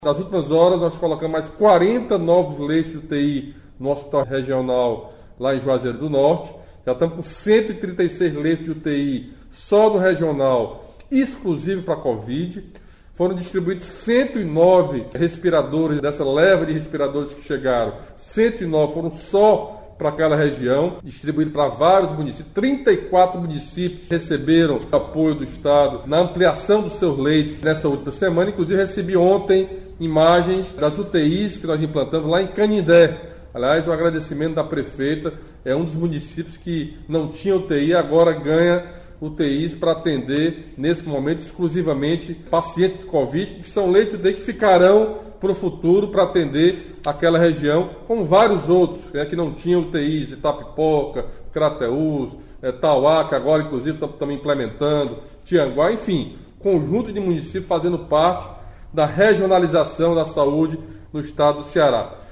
Nas últimas horas, nós colocamos mais 40 novos leitos de UTI no Hospital Regional, lá em Juazeiro do Norte. Já estamos com 136 leitos de UTI só no regional, exclusivo para a Covid. Foram distribuídos 109 respiradores, dessa leva de respiradores que chegaram. 109 foram só para aquela região, distribuído para vários municípios. 34 municípios receberam apoio do Estado na ampliação dos seus leitos nessa última semana. Inclusive, recebi ontem imagens das UTIs que nós implantamos lá em Canindé. Aliás, um agradecimento da prefeita, é um dos municípios que não tinha UTI, agora ganha UTIs para atender, nesse momento, exclusivamente pacientes de Covid, que são leitos de UTI que ficarão para o futuro para atender aquela região, como vários outros, que não tinham UTIs, Itapipoca, Crateús, Tauá, que agora, inclusive, estamos implementando, Tianguá, enfim, conjunto de municípios fazendo parte da regionalização da saúde no estado do Ceará.